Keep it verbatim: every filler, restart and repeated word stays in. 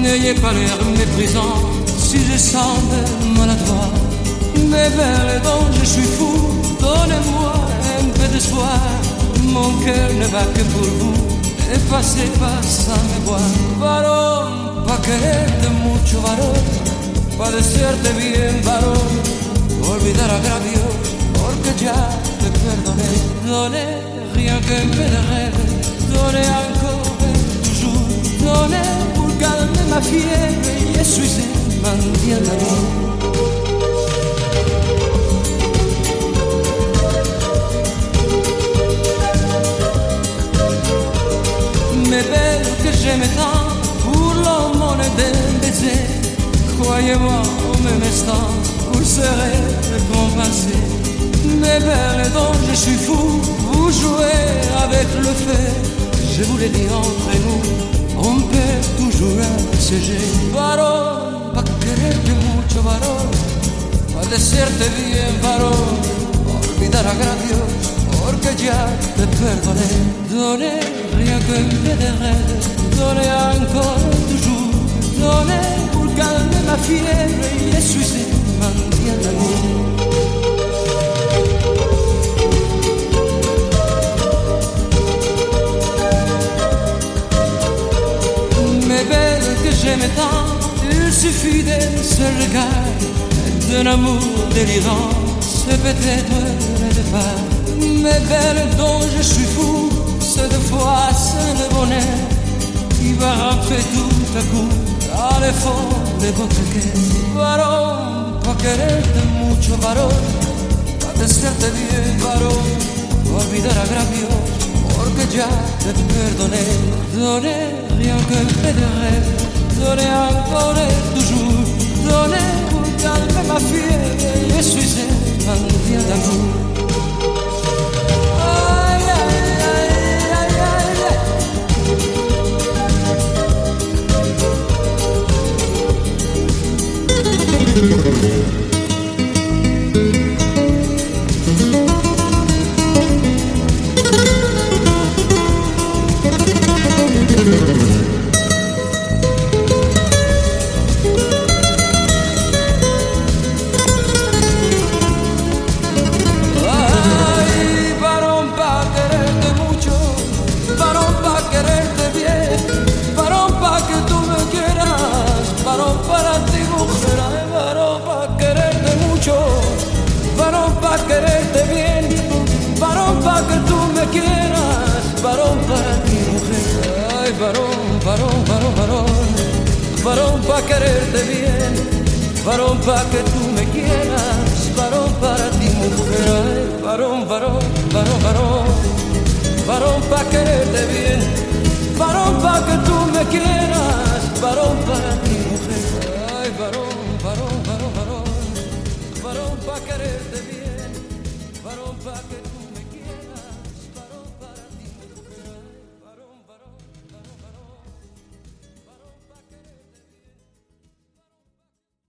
N'ayez pas l'air méprisant si je semble maladroit. Mais vers les dons je suis fou, donnez-moi un peu de soir. Mon cœur ne va que pour vous, et passez pas sans me voir. Varón, pa quererte mucho, varón, pa desearte bien, varón, olvidar agravios, porque ya te perdoné. Donnez rien qu'un peu de rêve, donnez encore et toujours, donnez pour calmer ma fièvre, je suis un mendiant d'amour. Mais belle que j'aime tant, pour l'aumône d'un baiser, croyez-moi au même instant, vous serez récompensé. Mais belle dont je suis fou, vous jouez avec le feu. Je vous l'ai dit entre nous, on peut toujours enseigner. Varón, pa quererte mucho, varón, pa desearte bien, varón, olvidar agravios, porque ya te perdoné. Donnez rien qu'un peu de rêve, donnez encore toujours, donnez pour calmer ma fièvre, je suis un mendiant d'amour. Mais belle que j'aime tant, il suffit d'un seul regard, d'un amour délirant, c'est peut-être le départ. Mais belle dont je suis fou, cette fois c'est le bonheur qui va rentrer tout à coup dans le fond de votre cœur. Varón, pa quererte mucho, varón, pa desearte bien, varón, olvidar agravios, porque ya te perdoné. Donnez rien qu'un peu de rêve, donnez encore et toujours, donnez pour calmer ma fièvre, je suis un mendiant d'amour. Ay, varón, pa quererte mucho, varón, pa quererte bien, varón, pa que tú me quieras, varón, para ti mujer, ay, varón, pa quererte mucho, varón, pa quererte bien, varón, pa que tú me quieras, varón, para ti mujer, ay, varón, varón, varón, varón, varón, pa quererte bien, varón, pa que tú me quieras, varón, para ti mujer, ay, varón, varón, varón, varón, varón, pa quererte bien, varón, pa que tú me quieras.